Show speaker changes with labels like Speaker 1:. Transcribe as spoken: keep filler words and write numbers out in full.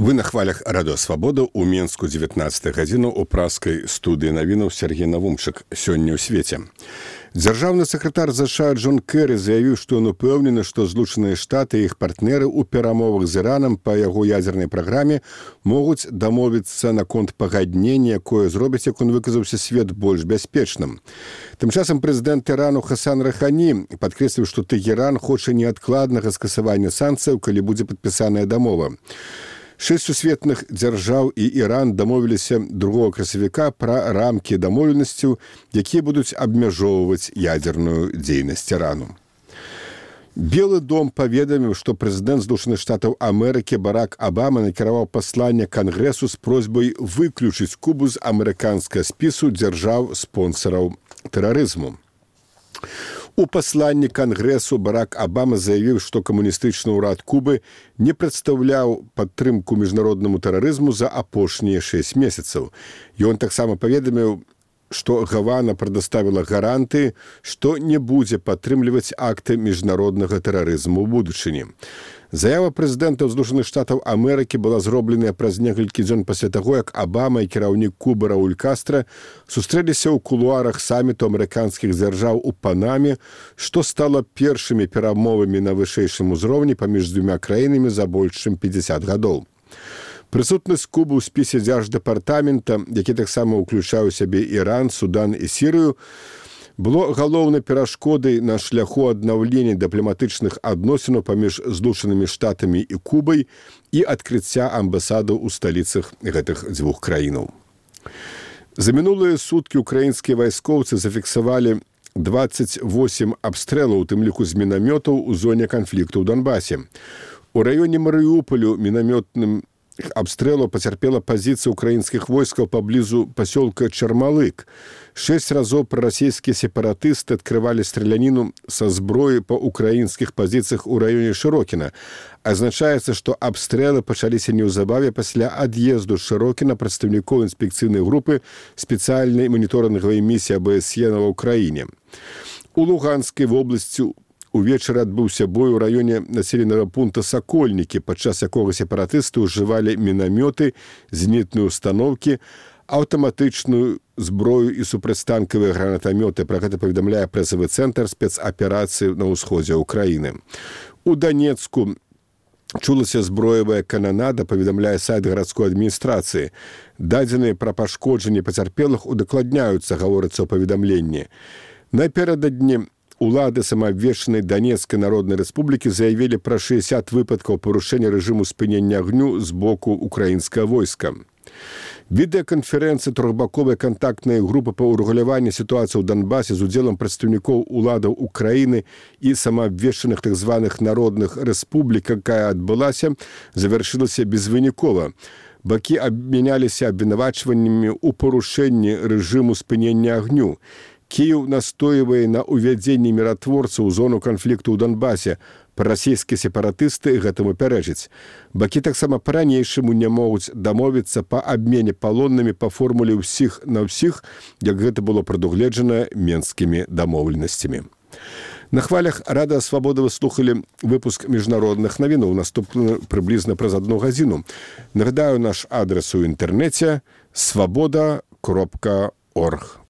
Speaker 1: Вы на хвалях радыё Свабода ў Менску дзевятнаццатую гадзіну ў праскай студыі навінаў Сергей Навумчык. Сёння ў свеце. Дзяржаўны сакратар ЗША Джон Кэры заявіў, што ён упэўнены, што Злучаныя Штаты і іх партнеры ў перамовах з Іранам па яго ядзернай праграме могуць дамовіцца наконт пагаднення, якое зробіць, як он выказаўся, свет больш бяспечным. Тым часам прэзідэнт Ірану Хасан Рахані падкрэсліў, што Тэгеран хоча неадкладнага скасавання санкцыяў, калі будзе падпісаная дамова. Шэсць сусветных дзяржаў і Іран дамовіліся другога красавіка пра рамкі дамоўленасцяў, якія будуць абмяжоўваць ядзерную дзейнасць Ірану. Белы дом паведаміў, што прэзідэнт Злучаных Штатаў Амерыкі Барак Абама накіраваў пасланне Кангрэсу з просьбай выключыць Кубу з амерыканскага спісу дзяржаў-спонсараў тэрарызму. У пасланні Кангрэсу Барак Абама заявіў, што камуністычны ўрад Кубы не прадстаўляў падтрымку міжнароднаму тэрарызму за апошнія шэсць месяцаў. Ён таксама паведаміў, што Гавана прадаставіла гарантыі, што не будзе падтрымліваць акты міжнароднага тэрарызму ў будучыні. Заява прэзідэнта Злучаных Штатаў Амерыкі была зробленая праз некалькі дзён пасля таго, як Абама і кіраўнік Кубы Рауль Кастра сустрэліся ў кулуарах саміту амерыканскіх дзяржаў у Панаме, што стала першымі перамовамі на вышэйшым узроўні паміж дзвюма краінамі за больш чым пяцьдзясят гадоў. Прысутнасць Кубы ў спісе дзярждэпартамента, які таксама ўключаў у сябе Іран, Судан і Сірыю, было галоўнай перашкодай на шляху аднаўлення дыпламатычных адносінаў паміж Злучанымі Штатамі і Кубай і адкрыцця амбасадаў у сталіцах гэтых дзвюх краінаў. За мінулыя суткі ўкраінскія вайскоўцы зафіксавалі дваццаць восем абстрэлаў, у тым ліку з мінамётаў у зоне канфлікту ў Донбасе. У раёне Марыуполю мінамётным абстрэлу пацярпела пазіцыя ўкраінскіх войскаў паблізу пасёлка Чармалык. Шэсць разоў прарасійскія сепаратысты адкрывалі страляніну са зброі па ўкраінскіх пазіцыях у раёне Шырокіна. Азначаецца, што абстрэлы пачаліся неўзабаве пасля ад'езду Шырокіна прадстаўнікоў інспекцыйнай групы спецыяльнай маніторынгавай місіі А Б С Е ва ўкраіне. У Луганскай вобласці увечары адбыўся бой у раёне населенага пункта Сакольнікі, падчас якога сепаратысты ўжывалі мінамёты, зенітныя установкі, аўтаматычную зброю і супрацьтанкавыя гранатамёты. Пра гэта паведамляе прэсавы цэнтр спецаперацыі на ўсходзе ўкраіны. У Данецку чулася зброевая кананада, паведамляе сайт гарадской адміністрацыі. Дадзеныя пра пашкоджанні пацярпелых удакладняюцца, гаворыцца ў паведамленні. Напярэдадні улады самаабвешчанай Данецкай Народнай Рэспублікі заявілі пра шэсцьдзесят выпадкаў парушэння рэжыму спынення агню з боку ўкраінскага войска. Відэаканферэнцыя трохбаковай кантактнай групы па ўрэгуляванні сітуацыі ў Донбасе з удзелам прадстаўнікоў уладаў Украіны і самаабвешчаных так званых народных рэспублік, якая адбылася, завяршылася безвынікова. Бакі абмяняліся абвінавачваннямі ў парушэнні рэжыму спынення агню. Кіеў настойвае на ўвядзенні міратворцаў у зону канфлікту ў Донбасе. Прарасійскія сепаратысты гэтаму пярэчаць. Бакі таксама па-ранейшаму не могуць дамовіцца па абмене палоннымі па формуле ўсіх на ўсіх, як гэта было прадугледжана менскімі дамоўленасцямі. На хвалях радыё Свабода вы слухалі выпуск міжнародных навінаў, наступны прыблізна праз адну гадзіну. Нагадаю, наш адрас у інтэрнэце свабода кропка орг.